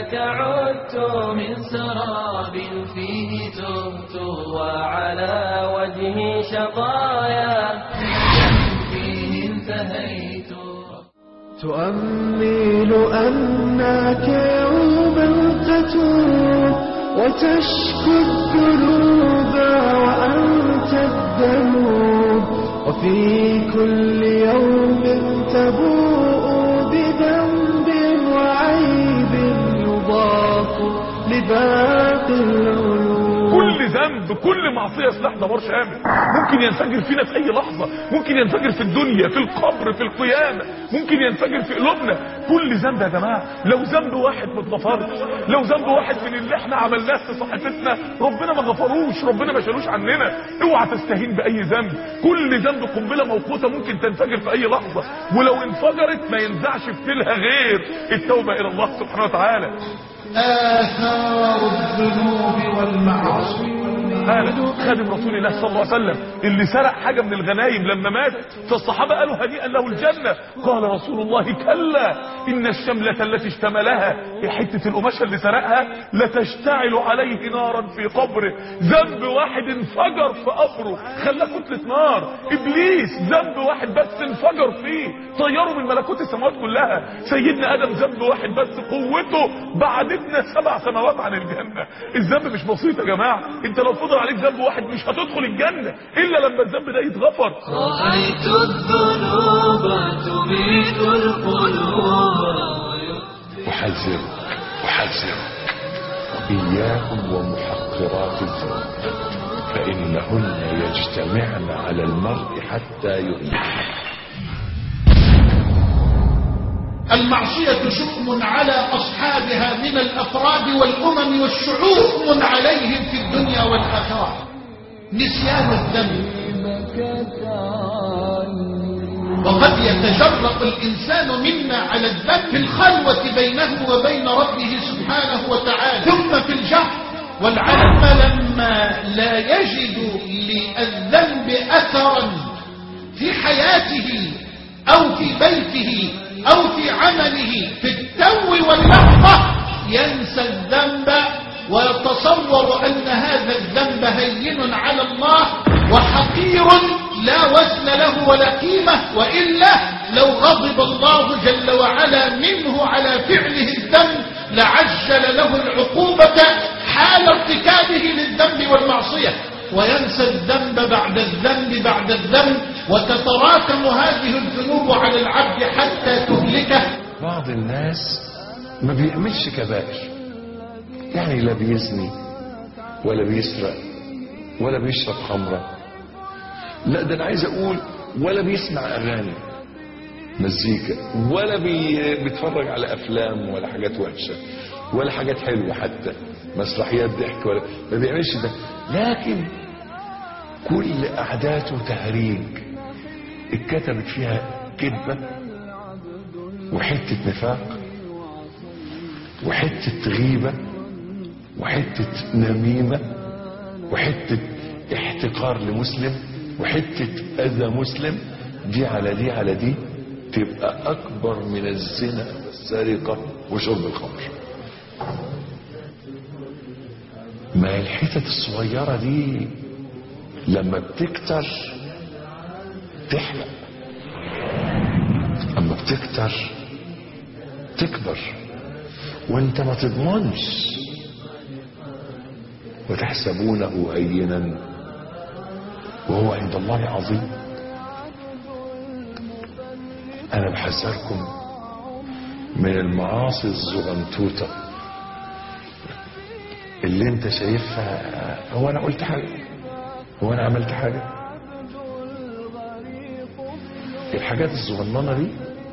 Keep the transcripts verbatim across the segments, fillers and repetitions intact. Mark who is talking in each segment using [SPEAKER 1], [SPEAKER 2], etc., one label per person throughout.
[SPEAKER 1] إليك عدت من سراب فيه تهت وعلى وجهي شقايا فيه انتهيت.
[SPEAKER 2] تؤمل أنك يوما تتوب وتشكو الذنوب وأنت الذنوب، وفي كل يوم تبوء بذنب وعيب يضاف لباقي العيوب.
[SPEAKER 3] كل ذنب كل معصية سلاح دمار شامل، ممكن ينفجر فينا في اي لحظة، ممكن ينفجر في الدنيا، في القبر، في القيامة، ممكن ينفجر في قلوبنا. كل ذنب يا جماعة لو ذنب واحد ما اتغفرش، لو ذنب واحد من اللي احنا عملناه في صحيفتنا ربنا ما غفروش، ربنا ما شالوش عننا. اوعى تستهين باي ذنب، كل ذنب قنبلة موقوتة ممكن تنفجر في اي لحظة، ولو انفجرت ما ينزعش فتيلها غير التوبة الى الله سبحانه وتعالى.
[SPEAKER 4] آثار الذنوب والمعاصي.
[SPEAKER 3] قال خادم رسول الله صلى الله عليه وسلم اللي سرق حاجة من الغنايم لما مات، فالصحابة قالوا هنيئا له الجنة. قال رسول الله كلا إن الشملة التي اشتملها، حتة القماشة اللي سرقها، لتشتعل عليه نارا في قبره. ذنب واحد انفجر في قبره خلاه كتلة نار. إبليس ذنب واحد بس انفجر فيه طيره من ملكوت السماوات كلها. سيدنا آدم ذنب واحد بس قوته بعدتنا سبع سماوات عن الجنة. الذنب مش بسيط يا جماعة، انت لو فضل عليك ذنب واحد مش هتدخل الجنة إلا لما الذنب ده يتغفر.
[SPEAKER 1] رأيت الذنوب تميت القلوب.
[SPEAKER 5] أحذرك أحذرك إياكم ومحقرات الذنوب فإنهن يجتمعن على المرء حتى يهلك.
[SPEAKER 4] المعصية شؤم على أصحابها من الأفراد والأمم والشعوب، شؤم عليهم في الدنيا والآخرة. نسيان الذنب، وقد يتجرأ الإنسان منا على الذنب في الخلوة بينه وبين ربه سبحانه وتعالى، ثم في الجهر والعلم لما لا يجد للذنب أثرا في حياته أو في بيته أو في عمله في التو واللحظة ينسى الذنب ويتصور أن هذا الذنب هين على الله وحقير لا وزن له ولا قيمة، وإلا لو غضب الله جل وعلا منه على فعله الذنب لعجل له العقوبة حال ارتكابه للذنب والمعصية، وينسى الذنب بعد الذنب بعد الذنب، وتتراكم هذه الذنوب على العبد حتى تهلكه.
[SPEAKER 5] بعض الناس ما بيعملش كبائر، يعني لا بيزني ولا بيسرق ولا بيشرب خمرة، لا ده انا عايز اقول ولا بيسمع اغاني مزيكا ولا بي... بيتفرج على افلام ولا حاجات وحشة ولا حاجات حلوة حتى مسرحيات ضحك، ولا ما بيعملش ده، لكن كل قعداته تهريج اتكتبت فيها كذبة وحتة نفاق وحتة غيبة وحتة نميمة وحتة احتقار لمسلم وحتة اذى مسلم. دي على دي على دي تبقى اكبر من الزنا والسرقة وشرب الخمر. ما الحتت الصغيرة دي لما بتكتر تحرق، اما بتكتر تكبر وانت ما تضمنش، وتحسبونه هينا وهو عند الله عظيم. انا بحذركم من المعاصي الزغنطوطة اللي انت شايفها. هو انا قلت حاجة؟ هو انا عملت حاجة؟ الحاجات الصغننه دي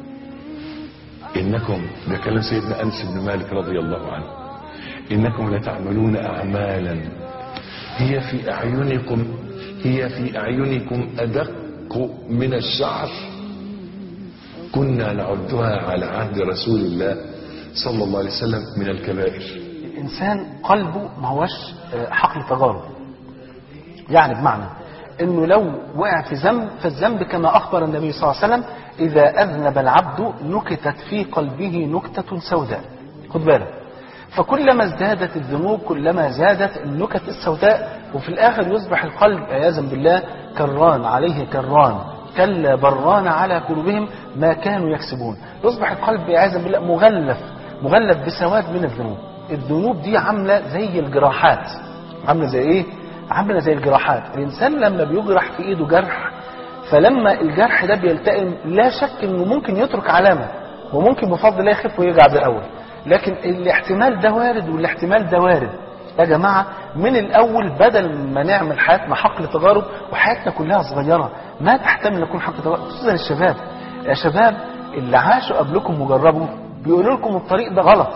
[SPEAKER 5] انكم، ده كلام سيدنا انس بن مالك رضي الله عنه، انكم لتعملون اعمالا هي في اعينكم هي في اعينكم ادق من الشعر كنا نعدها على عهد رسول الله صلى الله عليه وسلم من الكبائر.
[SPEAKER 6] الانسان قلبه ما هوش حقل تجارب، يعني بمعنى انه لو وقع في ذنب فالذنب كما اخبر النبي صلى الله عليه وسلم اذا اذنب العبد نكتت في قلبه نكتة سوداء. خد بالك، فكلما ازدادت الذنوب كلما زادت النكت السوداء، وفي الآخر يصبح القلب عياذا بالله كران عليه كران، كلا بران على قلوبهم ما كانوا يكسبون. يصبح القلب عياذا بالله مغلف مغلف بسواد من الذنوب. الذنوب دي عاملة زي الجراحات. عاملة زي ايه؟ عاملة زي الجراحات. الإنسان لما بيجرح في إيده جرح، فلما الجرح ده بيلتئم لا شك انه ممكن يترك علامة، وممكن بفضل الله يخف ويرجع بالأول، لكن الاحتمال ده وارد والاحتمال ده وارد. يا جماعة من الأول بدل ما نعمل حياتنا حقل تجارب وحياتنا كلها صغيرة ما تحتمل نكون حقل تجارب، خصوصا الشباب. يا شباب اللي عاشوا قبلكم وجربوا بيقولوا لكم الطريق ده غلط.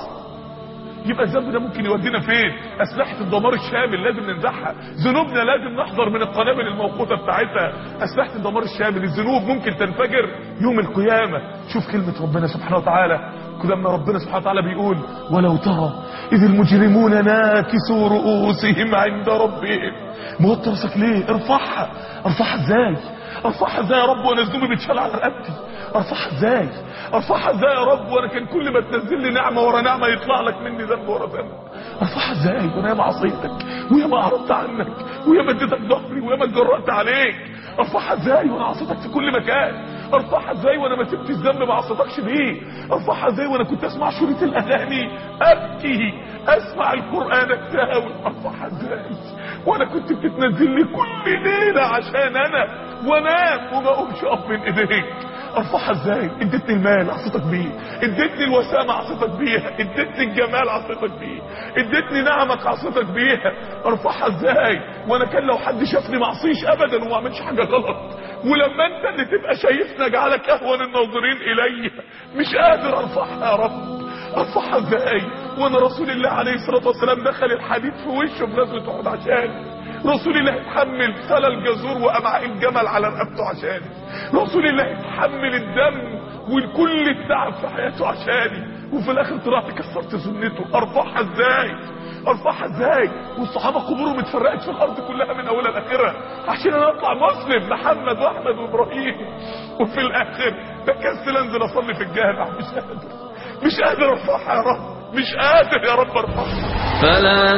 [SPEAKER 3] يبقى الذنب ده ممكن يودينا فين؟ أسلحة الدمار الشامل لازم ننزعها. ذنوبنا لازم نحذر من القنابل الموقوتة بتاعتها. أسلحة الدمار الشامل، الذنوب ممكن تنفجر يوم القيامة. شوف كلمة ربنا سبحانه وتعالى لما ربنا سبحانه وتعالى بيقول ولو ترى إذ المجرمون ناكسوا رؤوسهم عند ربهم. موطي راسك ليه؟ ارفعها. ارفعها ازاي؟ ارفعها ازاي يا رب وانا ذنوبي بتشال على رقبتي؟ ارفعها ازاي؟ ارفعها ازاي يا رب وانا كان كل ما تنزل لي نعمه ورا نعمه يطلع لك مني ذنب ورا ذنب؟ ارفعها ازاي وانا ياما عصيتك وياما اعرضت عنك وياما اديتك ظهري وياما اتجرأت عليك؟ ارفعها ازاي وانا عصيتك في كل مكان؟ ارفعها ازاي وانا ما سبتش ذنب ما عصيتكش بيه؟ ارفعها ازاي وانا كنت اسمع شريط الاغاني ابكي، اسمع القران التهاوي؟ ارفعها ازاي وانا كنت بتتنزل لي كل ليله عشان انا وانام وما اقومش اقف من ايديك؟ ارفعها ازاي؟ اديتني المال عصيتك بيه، اديتني الوسامه عصيتك بيها، اديتني الجمال عصيتك بيه، اديتني نعمك عصيتك بيها. ارفعها ازاي وانا كان لو حد شافني ما اعصيش ابدا وما اعملش حاجه غلط، ولما انت اللي تبقى شايفني اجعلك اهون الناظرين الي؟ مش قادر ارفعها يا رب. ارفعها ازاي وانا رسول الله عليه الصلاه والسلام دخل الحديد في وشه في غزوه احد عشان رسول الله يتحمل سلى الجزور وامعاء الجمل على رقبته عشاني، رسول الله يتحمل الدم وكل التعب في حياته عشاني، وفي الاخر طلعت كسرت سنته. ارفعها ازاي؟ ارفعها ازاي والصحابه قبورهم اتفرقت في الارض كلها من اولها لاخرها عشان انا اطلع مسلم محمد واحمد وابراهيم، وفي الاخر بكسل انزل اصلي في الجامع. مش قادر مش قادر ارفعها يا رب، مش قادر يا رب ارفعها.
[SPEAKER 1] فلا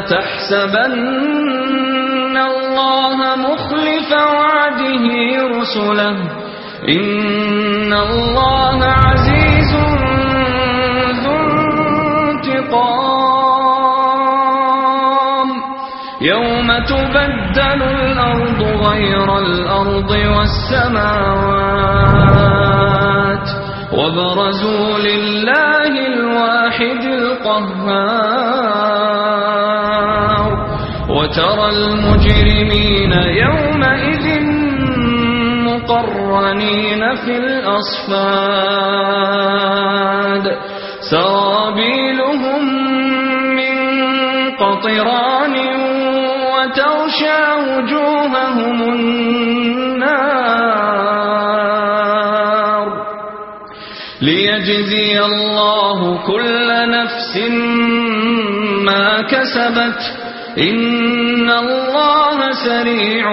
[SPEAKER 1] تحسبن الله مخلف وعده رسله إن الله عزيز ذو انتقام يوم تبدل الأرض غير الأرض والسماوات وبرزوا لله الواحد القهار وترى المجرمين يومئذ مقرنين في الأصفاد سرابيلهم من قطران وتغشى وجوههم النار ليجزي الله كل نفس ما كسبت إن الله سريع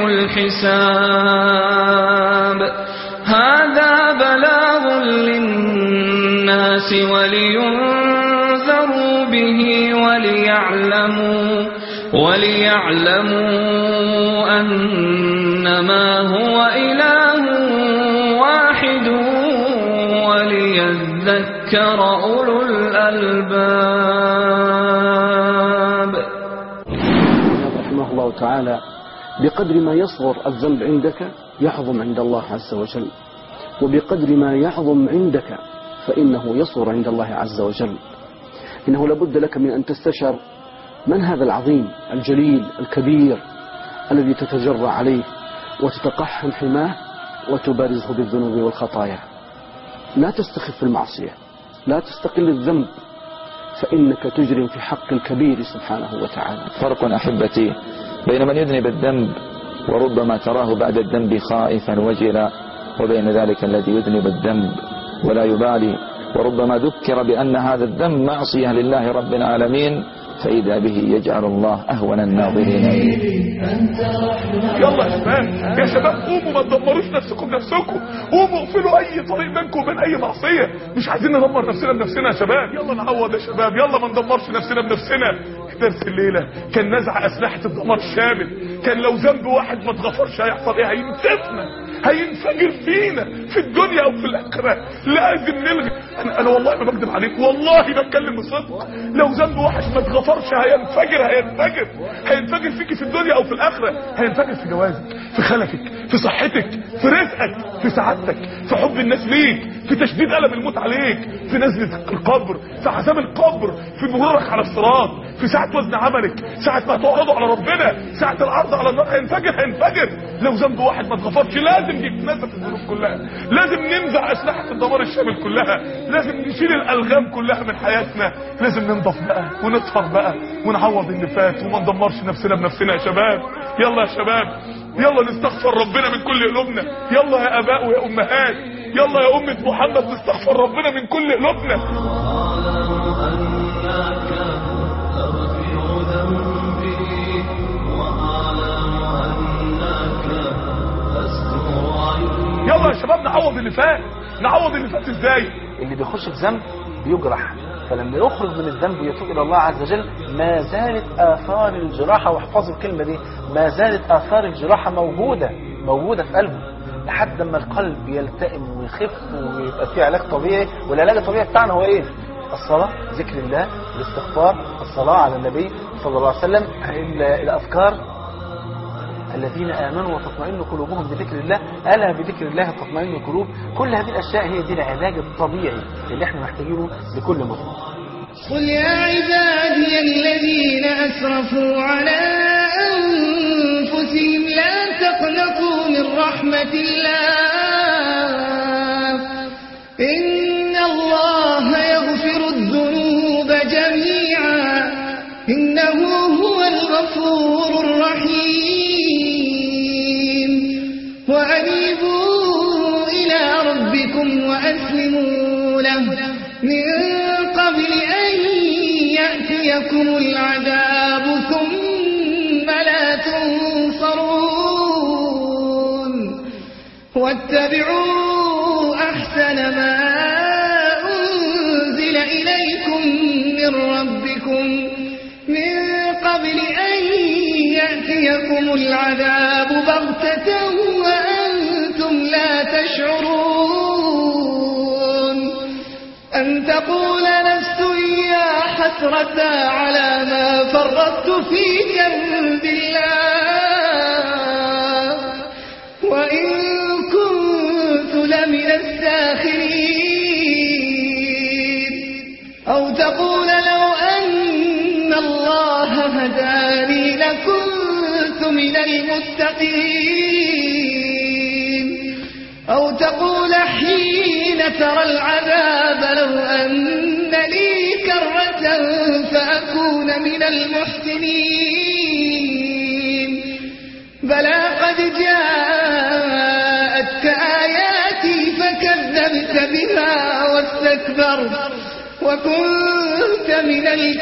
[SPEAKER 1] الحساب هذا بلاغ للناس ولينذروا به وليعلموا وليعلموا أنما هو إله واحد وليذكر أولو الألباب.
[SPEAKER 7] رحمه الله تعالى بقدر ما يصغر الذنب عندك يعظم عند الله عز وجل، وبقدر ما يعظم عندك فإنه يصغر عند الله عز وجل. إنه لابد لك من أن تستشعر من هذا العظيم الجليل الكبير الذي تتجرأ عليه وتتقحم حماه وتبارزه بالذنوب والخطايا. لا تستخف المعصية، لا تستقل الذنب، فإنك تجرم في حق الكبير سبحانه وتعالى.
[SPEAKER 8] فرق أحبتي بين من يذنب الذنب وربما تراه بعد الذنب خائفا وجلا، وبين ذلك الذي يذنب الذنب ولا يبالي وربما ذكر بأن هذا الذنب معصية لله رب العالمين فإذا به يجعل الله أهون الناظرين.
[SPEAKER 3] يلا يا شباب، يا شباب قوموا ما تدمروش نفسكم بنفسكم، قوموا اقفلوا أي طريق بينكم وبين أي معصية. مش عايزين ندمر نفسنا بنفسنا يا شباب، يلا نعوض يا شباب، يلا ما ندمرش نفسنا بنفسنا. درس الليلة كان نزع أسلحة الدمار الشامل، كان لو ذنب واحد ما اتغفرش هيحصل ايه؟ هينسفنا، هينفجر فينا في الدنيا او في الاخره. لازم نلغي. انا, أنا والله ما بكذب عليك، والله بتكلم بصدق. لو ذنب واحد ما اتغفرش هينفجر هينفجر هينفجر فيك في الدنيا او في الاخره. هينفجر في جوازك، في خلفك، في صحتك، في رزقك، في سعادتك، في حب الناس ليك، في تشديد ألم الموت عليك، في نزلة القبر، في عذاب القبر، في مرورك على الصراط، في ساعة وزن عملك، ساعة ما تعرضوا على ربنا، ساعة العرض على النار. هينفجر هينفجر. لو ذنب واحد ما اتغفرش لازم يتنزف الذنوب كلها، لازم ننزع أسلحة الدمار الشامل كلها، لازم نشيل الألغام كلها من حياتنا، لازم ننضف بقى ونطهر بقى ونعوض اللي فات وما ندمرش نفسنا بنفسنا يا شباب. يلا يا شباب، يلا نستغفر ربنا من كل قلوبنا. يلا يا آباء ويا أمهات، يلا يا أمة محمد نستغفر ربنا من كل قلوبنا. يلا يا شباب نعوض اللي فات. نعوض اللي فات ازاي؟
[SPEAKER 6] اللي بيخش في ذنب بيجرح، فلما يخرج من الذنب ويتوب الى الله عز وجل ما زالت اثار الجراحه، واحفظوا الكلمه دي، ما زالت اثار الجراحه موجوده موجوده في قلبه لحد ما القلب يلتئم ويخف ويبقى فيه علاج طبيعي. والعلاج الطبيعي بتاعنا هو ايه؟ الصلاه، ذكر الله، الاستغفار، الصلاه على النبي صلى الله عليه وسلم، الاذكار. الذين آمنوا وتطمئن قلوبهم بذكر الله، ألا بذكر الله تطمئن القلوب. كل هذه الأشياء هي دي العلاج الطبيعي اللي احنا محتاجينه لكل مسلم.
[SPEAKER 2] قل يا عبادي الذين أسرفوا على أنفسهم لا تقنطوا من رحمة الله إن الله يغفر الذنوب جميعا إنه هو الغفور الرحيم. وأنيبوا إلى ربكم وأسلموا له من قبل أن يأتيكم العذاب ثم لا تنصرون واتبعوا أحسن ما أنزل إليكم من ربكم من قبل أن يأتيكم العذاب بغتة وأنتم لا تشعرون أن تقول نفس يا حسرة على ما فرطت في جنب الله وإن كنت لمن الساخرين أو تقول لو أن الله هداني لكنت من المتقين أو تقول حين ترى العذاب لو أن لي كرة فأكون من المحسنين بلى قد جاءتك آياتي فكذبت بها واستكبرت وكنت من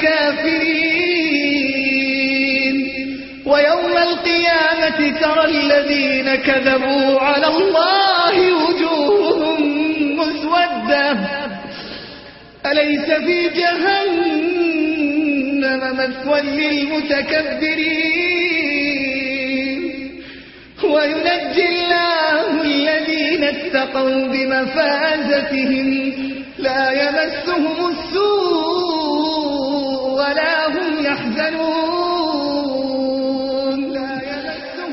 [SPEAKER 2] الكافرين ويوم القيامة ترى الذين كذبوا على الله وجوههم مسودة أليس في جهنم مثوى للمتكبرين وينجي الله الذين اتقوا بمفازتهم لا يمسهم السوء ولا هم يحزنون لا يمسهم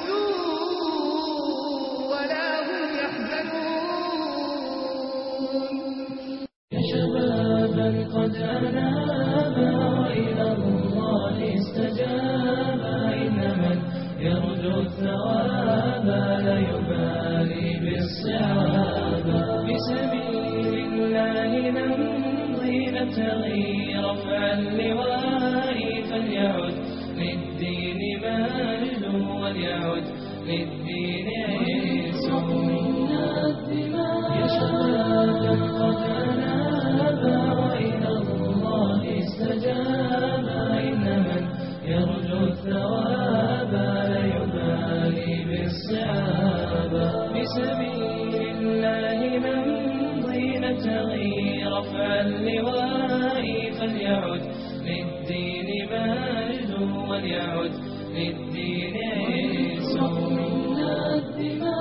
[SPEAKER 2] السوء ولا هم يحزنون.
[SPEAKER 9] يا شبابا قد أنابا وإلى الله استجابا إن من يرجو الثواب لا يبالي بالصعاب بسبيل الله نمضي نبتغي رفع اللواء فليعد للدين مجد وليعد للدين عيسوا يا شبابا قد أنابا وإلى الله استجابا إن من يرجو الثواب لا يبالي بالصعاب بسبيل الله نمضي نبتغي رفع اللواء فليعد للدين مجد وليعد للدين عز منا الدماء